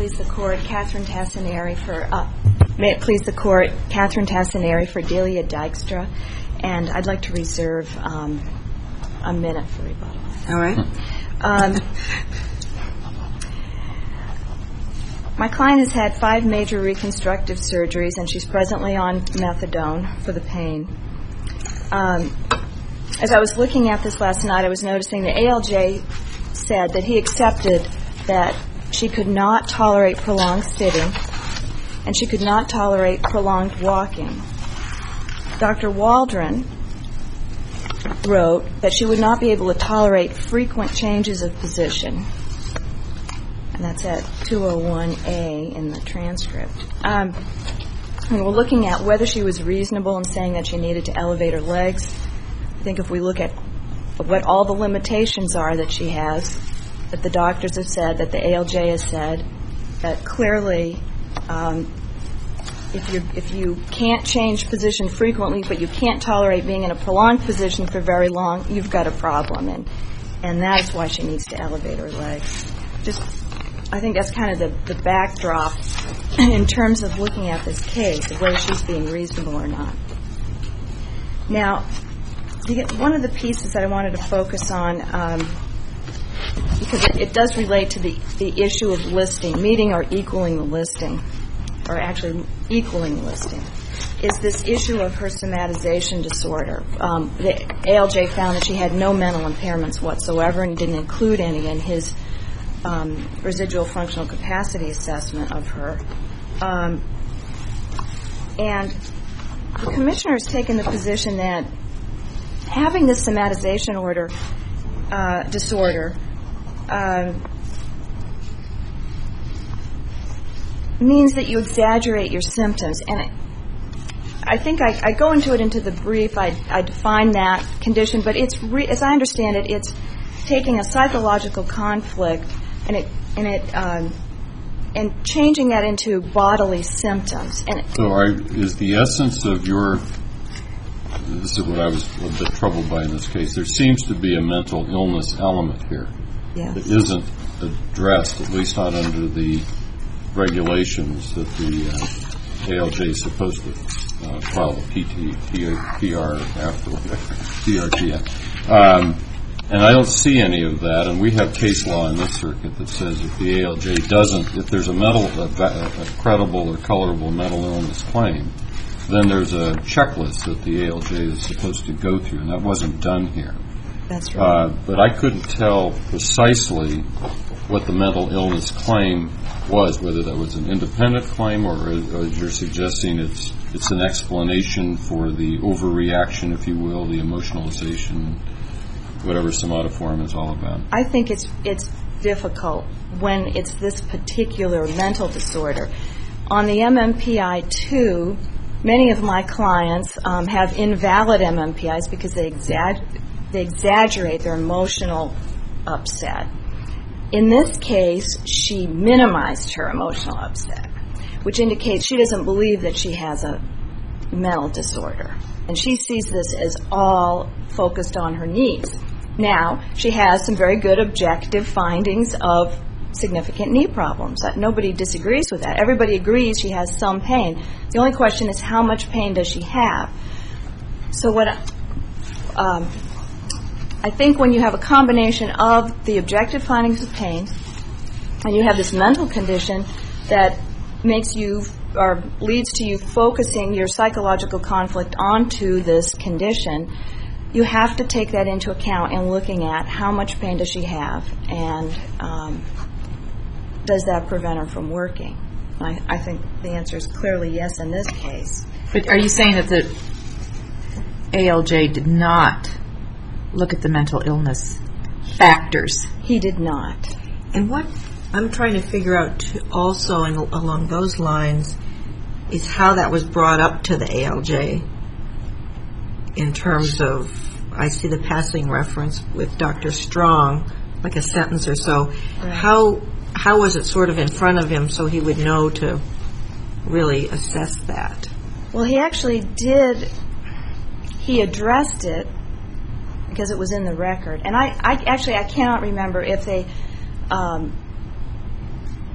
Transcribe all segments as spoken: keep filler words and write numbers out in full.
please the court, Catherine Tassinari for uh, may it please the court, Catherine Tassinari for Delia Dykstra, and I'd like to reserve um, a minute for rebuttal. All right. Um, my client has had five major reconstructive surgeries, and she's presently on methadone for the pain. Um, as I was looking at this last night, I was noticing the A L J said that he accepted that she could not tolerate prolonged sitting and she could not tolerate prolonged walking. Doctor Waldron wrote that she would not be able to tolerate frequent changes of position, and that's at two oh one A in the transcript. Um, and we're looking at whether she was reasonable in saying that she needed to elevate her legs. I think if we look at what all the limitations are that she has, that the doctors have said, that the A L J has said, that clearly um, if you if you can't change position frequently, but you can't tolerate being in a prolonged position for very long, you've got a problem, and and that is why she needs to elevate her legs. Just, I think that's kind of the, the backdrop in terms of looking at this case, of whether she's being reasonable or not. Now, the, one of the pieces that I wanted to focus on, um, because it, it does relate to the, the issue of listing, meeting or equaling the listing, or actually equaling the listing, is this issue of her somatization disorder. Um, the A L J found that she had no mental impairments whatsoever and didn't include any in his um, residual functional capacity assessment of her. Um, and the commissioner has taken the position that having this somatization order uh, disorder uh, means that you exaggerate your symptoms. And it, I think I, I go into it into the brief. I, I define that condition, but it's re, as I understand it, it's taking a psychological conflict and it and it um, and changing that into bodily symptoms. And so, are, is the essence of your this is what I was a bit troubled by in this case. There seems to be a mental illness element here yes. that isn't addressed, at least not under the regulations that the uh, A L J is supposed to uh, file a P T, P R after P R T F. Um, and I don't see any of that. And we have case law in this circuit that says if the A L J doesn't, if there's a mental, a, a credible or colorable mental illness claim, then there's a checklist that the A L J is supposed to go through, and that wasn't done here. That's right. Uh, but I couldn't tell precisely what the mental illness claim was, whether that was an independent claim or, or as you're suggesting, it's it's an explanation for the overreaction, if you will, the emotionalization, whatever somatoform is all about. I think it's it's difficult when it's this particular mental disorder. On the M M P I two, many of my clients um, have invalid M M P Is because they, exag- they exaggerate their emotional upset. In this case, she minimized her emotional upset, which indicates she doesn't believe that she has a mental disorder. And she sees this as all focused on her needs. Now, she has some very good objective findings of significant knee problems. Nobody disagrees with that. Everybody agrees she has some pain. The only question is how much pain does she have? So what um, I think when you have a combination of the objective findings of pain and you have this mental condition that makes you or leads to you focusing your psychological conflict onto this condition, you have to take that into account in looking at how much pain does she have and um, does that prevent her from working? I, I think the answer is clearly yes in this case. But are you saying that the A L J did not look at the mental illness factors? He did not. And what I'm trying to figure out too, also in, along those lines is how that was brought up to the A L J in terms of, I see the passing reference with Doctor Strong, like a sentence or so. Right. How how was it sort of in front of him so he would know to really assess that? Well, he actually did. He addressed it because it was in the record. And I, I actually, I cannot remember if they um,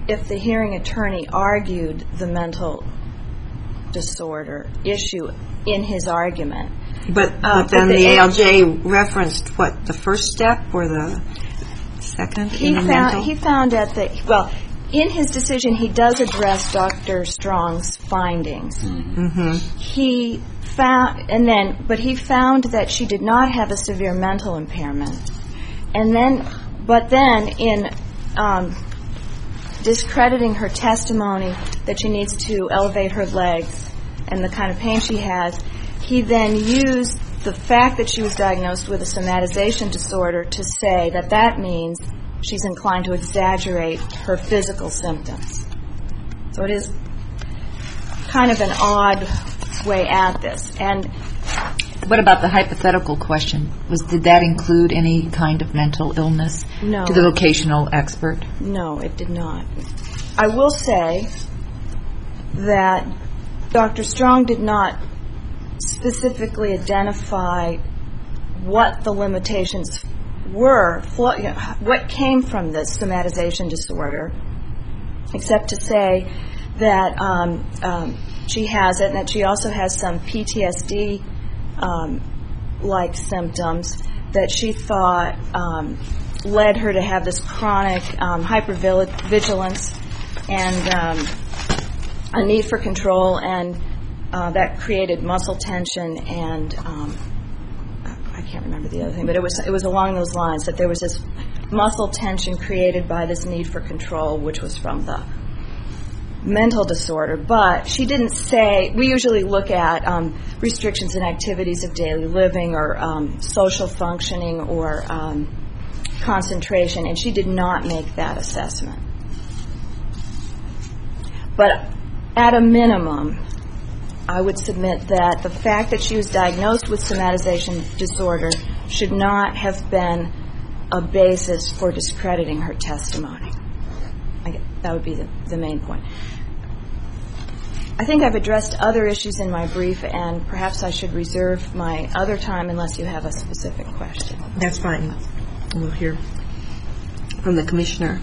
if the hearing attorney argued the mental disorder issue in his argument. But, Uh, but then but the, the A L J referenced, what, the first step or the second He in the found mental? he found at the well, in his decision he does address Doctor Strong's findings. Mm-hmm. He found and then but he found that she did not have a severe mental impairment. And then but then in um, discrediting her testimony that she needs to elevate her legs and the kind of pain she has, he then used the fact that she was diagnosed with a somatization disorder to say that that means she's inclined to exaggerate her physical symptoms. So it is kind of an odd way at this. And What about the hypothetical question? Was did that include any kind of mental illness No. to the vocational expert? no, it did not. I will say that Doctor Strong did not specifically identify what the limitations were, for, you know, what came from this somatization disorder, except to say that um, um, she has it and that she also has some P T S D um, like symptoms that she thought um, led her to have this chronic um, hypervigilance and um, a need for control, and uh, that created muscle tension and um, I can't remember the other thing, but it was it was along those lines that there was this muscle tension created by this need for control, which was from the mental disorder. But she didn't say. We usually look at um, restrictions in activities of daily living or um, social functioning or um, concentration, and she did not make that assessment. But at a minimum, I would submit that the fact that she was diagnosed with somatization disorder should not have been a basis for discrediting her testimony. I guess that would be the, the main point. I think I've addressed other issues in my brief, and perhaps I should reserve my other time unless you have a specific question. That's fine. We'll hear from the Commissioner.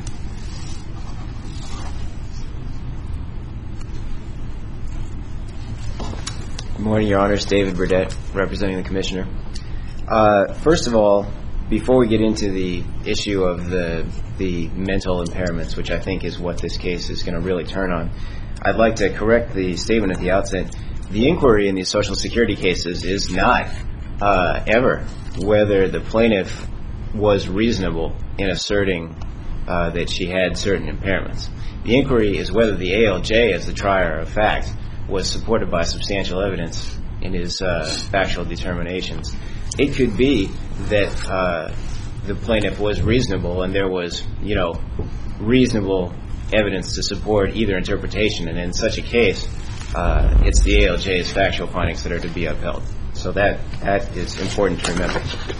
Good morning, Your Honors. David Burdett, representing the Commissioner. Uh, first of all, before we get into the issue of the the mental impairments, which I think is what this case is going to really turn on, I'd like to correct the statement at the outset. The inquiry in these Social Security cases is not uh, ever whether the plaintiff was reasonable in asserting uh, that she had certain impairments. The inquiry is whether the A L J, as the trier of fact, was supported by substantial evidence in his uh, factual determinations. It could be that uh, the plaintiff was reasonable and there was, you know, reasonable evidence to support either interpretation, and in such a case, uh, it's the A L J's factual findings that are to be upheld. So that that is important to remember.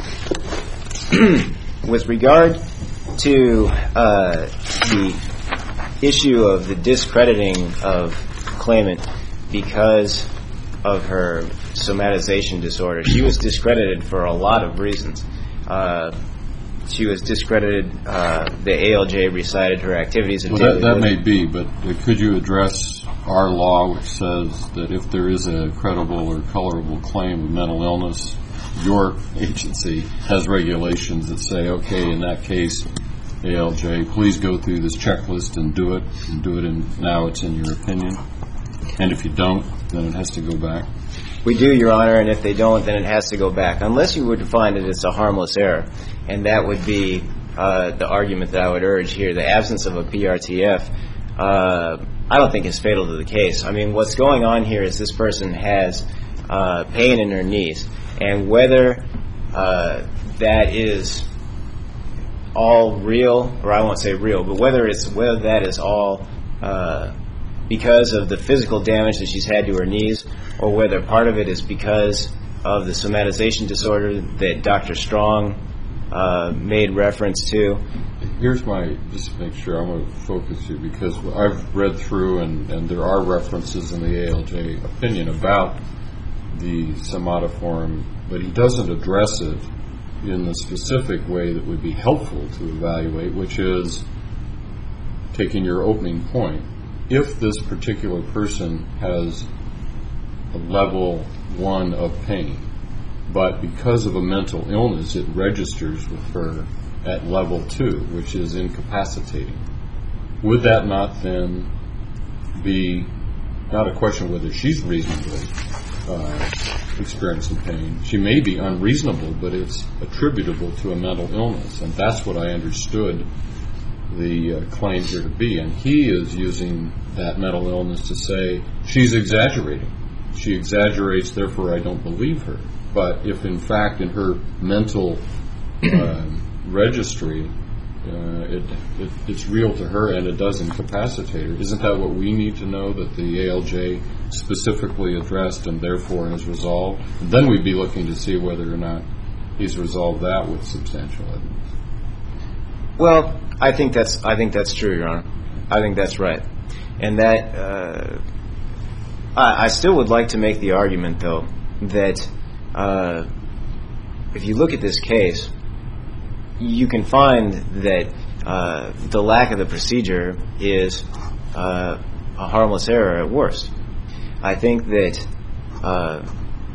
With regard to uh, the issue of the discrediting of claimant because of her somatization disorder, she was discredited for a lot of reasons. Uh, she was discredited, uh, the A L J recited her activities of well, daily that, that living. may be, but could you address our law which says that if there is a credible or colorable claim of mental illness, your agency has regulations that say, okay, in that case, A L J, please go through this checklist and do it, and do it in, now it's in your opinion. And if you don't, then it has to go back. We do, Your Honor, and if they don't, then it has to go back, unless you were to find that it's a harmless error. And that would be uh, the argument that I would urge here. The absence of a P R T F, uh, I don't think is fatal to the case. I mean, what's going on here is this person has uh, pain in her knees, and whether uh, that is all real, or I won't say real, but whether it's whether that is all uh, because of the physical damage that she's had to her knees, or whether part of it is because of the somatization disorder that Doctor Strong uh, made reference to. Here's my, just to make sure, I'm going to focus here, because I've read through and, and there are references in the A L J opinion about the somatoform, but he doesn't address it in the specific way that would be helpful to evaluate, which is taking your opening point, if this particular person has a level one of pain, but because of a mental illness, it registers with her at level two, which is incapacitating, would that not then be not a question whether she's reasonably uh, experiencing pain? She may be unreasonable, but it's attributable to a mental illness, and that's what I understood the uh, claim here to be. And he is using that mental illness to say she's exaggerating. She exaggerates, therefore I don't believe her. But if in fact in her mental uh, registry uh, it, it, it's real to her and it does incapacitate her, isn't that what we need to know that the A L J specifically addressed and therefore has resolved? And then we'd be looking to see whether or not he's resolved that with substantial evidence. Well, I think that's I think that's true, Your Honor. I think that's right, and that uh, I, I still would like to make the argument, though, that uh, if you look at this case, you can find that uh, the lack of the procedure is uh, a harmless error at worst. I think that, uh,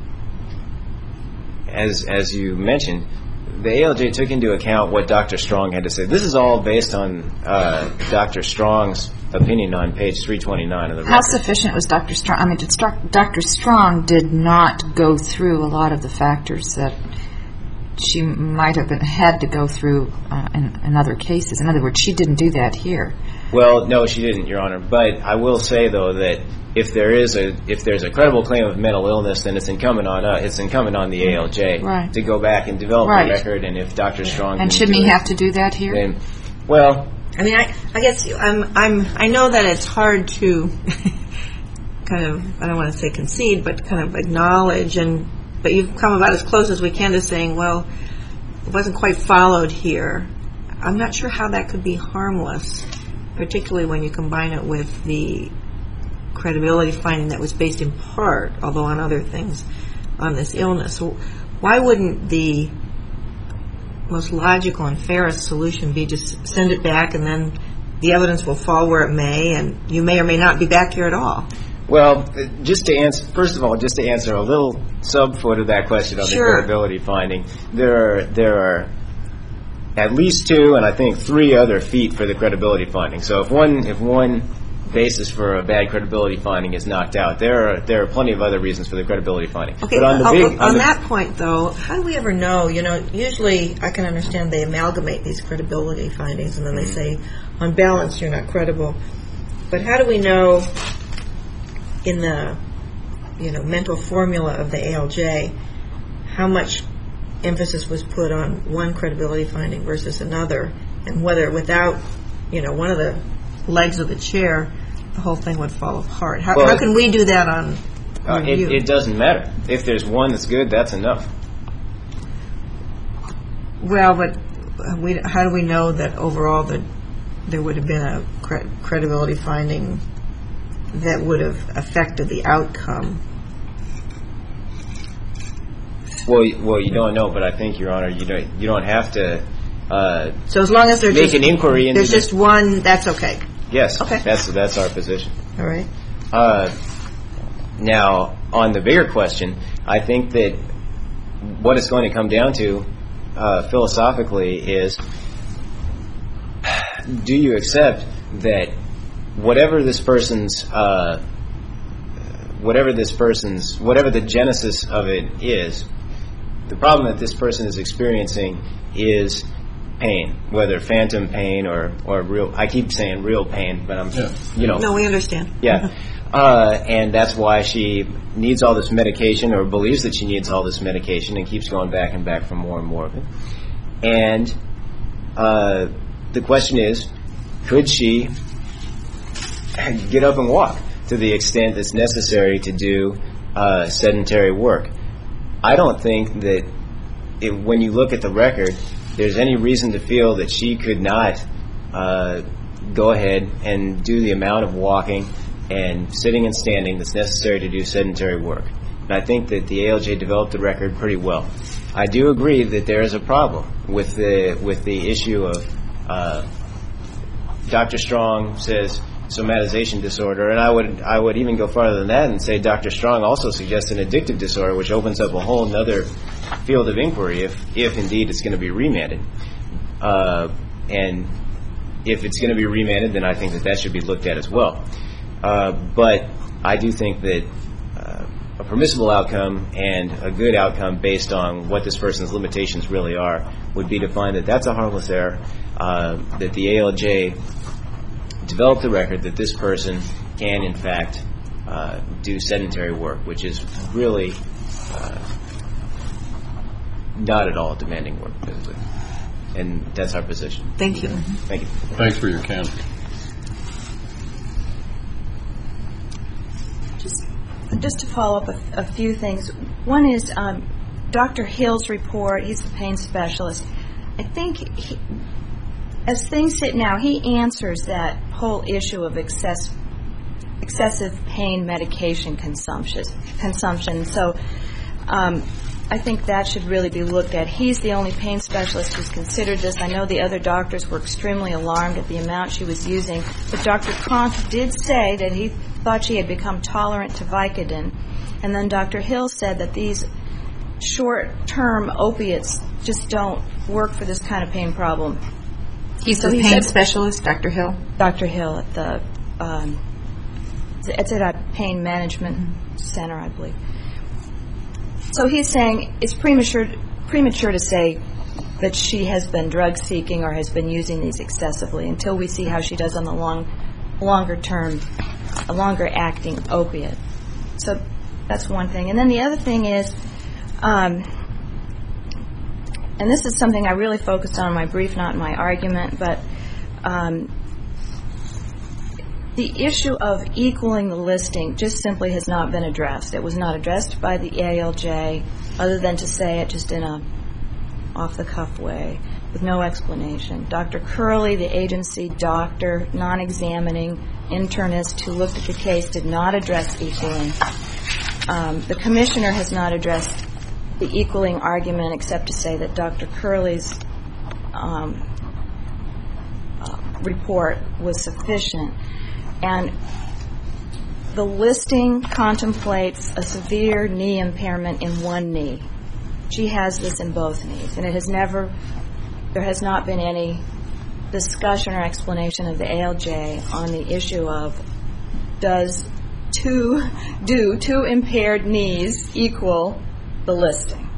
as as you mentioned, the A L J took into account what Doctor Strong had to say. This is all based on uh, Doctor Strong's opinion on page three twenty-nine of the record. How sufficient was Doctor Strong? I mean, did Str- Doctor Strong did not go through a lot of the factors that she might have been, had to go through uh, in, in other cases. In other words, she didn't do that here. Well, no, she didn't, Your Honor. But I will say, though, that if there is a if there's a credible claim of mental illness, then it's incumbent on uh, it's incumbent on the A L J right. to go back and develop right. a record. And if Doctor Strong and shouldn't he have to do that here? Then, well, I mean, I, I guess I'm, I'm, I know that it's hard to kind of, I don't want to say concede, but kind of acknowledge, and but you've come about as close as we can to saying, well, it wasn't quite followed here. I'm not sure how that could be harmless, particularly when you combine it with the credibility finding that was based in part, although on other things, on this illness. So why wouldn't the most logical and fairest solution be just send it back and then the evidence will fall where it may and you may or may not be back here at all? Well, just to answer, first of all, just to answer a little subfoot of that question on Sure. the credibility finding, there are, there are at least two and I think three other feet for the credibility finding. So if one if one basis for a bad credibility finding is knocked out, there are there are plenty of other reasons for the credibility finding. Okay, but on, the on, big, on, on the, that point, though, how do we ever know? You know, usually I can understand they amalgamate these credibility findings and then they say, on balance, you're not credible. But how do we know in the, you know, mental formula of the A L J how much emphasis was put on one credibility finding versus another, and whether without, you know, one of the legs of the chair, the whole thing would fall apart? How, well, how can we do that on uh, it, review? it doesn't matter. If there's one that's good, that's enough. Well, but we, how do we know that overall that there would have been a cre- credibility finding that would have affected the outcome? Well, you, well, you don't know, but I think, Your Honor, you don't you don't have to uh, So as long as there's make just, an inquiry into there's just one, that's okay. Yes, Okay. that's that's our position. All right. Uh, now, on the bigger question, I think that what it's going to come down to uh, philosophically is, do you accept that whatever this person's, uh, whatever this person's, whatever the genesis of it is, the problem that this person is experiencing is pain, whether phantom pain or, or real, I keep saying real pain, but I'm, Yeah. you know. No, we understand. Yeah. Uh, and that's why she needs all this medication, or believes that she needs all this medication, and keeps going back and back for more and more of it. And uh, the question is, could she get up and walk to the extent that's necessary to do uh, sedentary work? I don't think that it, when you look at the record, there's any reason to feel that she could not uh, go ahead and do the amount of walking and sitting and standing that's necessary to do sedentary work. And I think that the A L J developed the record pretty well. I do agree that there is a problem with the with the issue of uh, Doctor Strong says somatization disorder, and I would I would even go farther than that and say Doctor Strong also suggests an addictive disorder, which opens up a whole other field of inquiry if, if indeed it's going to be remanded. Uh, and if it's going to be remanded, then I think that that should be looked at as well. Uh, but I do think that uh, a permissible outcome and a good outcome based on what this person's limitations really are would be to find that that's a harmless error, uh, that the A L J developed the record that this person can, in fact, uh, do sedentary work, which is really uh, not at all demanding work physically. And that's our position. Thank you. Thank you. Thanks for your candor. Just, just to follow up a, a few things. One is um, Doctor Hill's report. He's the pain specialist. I think he, as things sit now, he answers that whole issue of excess, excessive pain medication consumption. Consumption. So um, I think that should really be looked at. He's the only pain specialist who's considered this. I know the other doctors were extremely alarmed at the amount she was using, but Doctor Kronk did say that he thought she had become tolerant to Vicodin. And then Doctor Hill said that these short-term opiates just don't work for this kind of pain problem. He's So the he pain said- specialist, Doctor Hill? Doctor Hill at the, um, it's at a pain management center, I believe. So he's saying it's premature premature to say that she has been drug seeking or has been using these excessively until we see how she does on the long, longer term, a longer acting opiate. So that's one thing. And then the other thing is, um, and this is something I really focused on in my brief, not in my argument, but um, the issue of equaling the listing just simply has not been addressed. It was not addressed by the A L J other than to say it just in a off-the-cuff way with no explanation. Doctor Curley, the agency doctor, non-examining internist who looked at the case, did not address equaling. Um, the commissioner has not addressed the equaling argument except to say that Doctor Curley's um, uh, report was sufficient. And the listing contemplates a severe knee impairment in one knee. She has this in both knees, and it has never, there has not been any discussion or explanation of the A L J on the issue of does two, do two impaired knees equal the listing?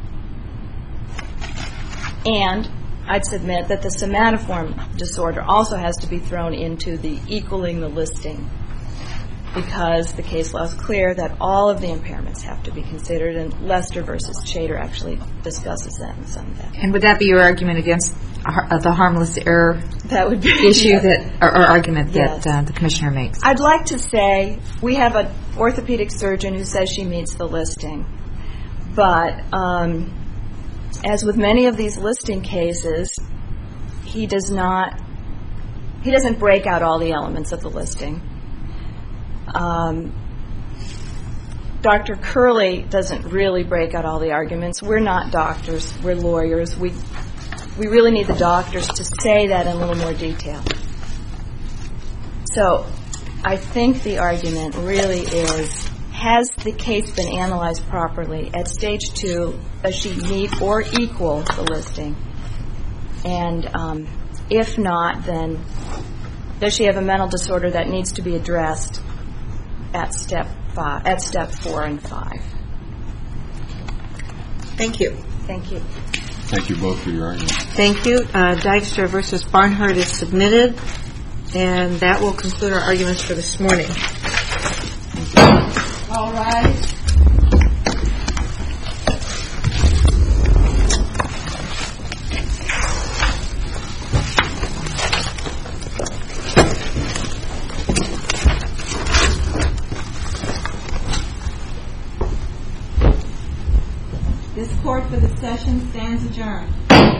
And I'd submit that the somatoform disorder also has to be thrown into the equaling the listing because the case law is clear that all of the impairments have to be considered, and Lester versus Chater actually discusses that in some depth. And would that be your argument against uh, the harmless error That would be issue yes. that, or, or argument Yes. that uh, the commissioner makes? I'd like to say we have an orthopedic surgeon who says she meets the listing, but um, as with many of these listing cases, he does not, he doesn't break out all the elements of the listing. Um, Doctor Curley doesn't really break out all the arguments. We're not doctors, we're lawyers. We, we really need the doctors to say that in a little more detail. So I think the argument really is, has the case been analyzed properly? At stage two, does she meet or equal the listing? And um, if not, then does she have a mental disorder that needs to be addressed at step five, at step four and five? Thank you. Thank you. Thank you both for your argument. Thank you. Uh, Dykstra versus Barnhart is submitted, and that will conclude our arguments for this morning. All right. This court for the session stands adjourned.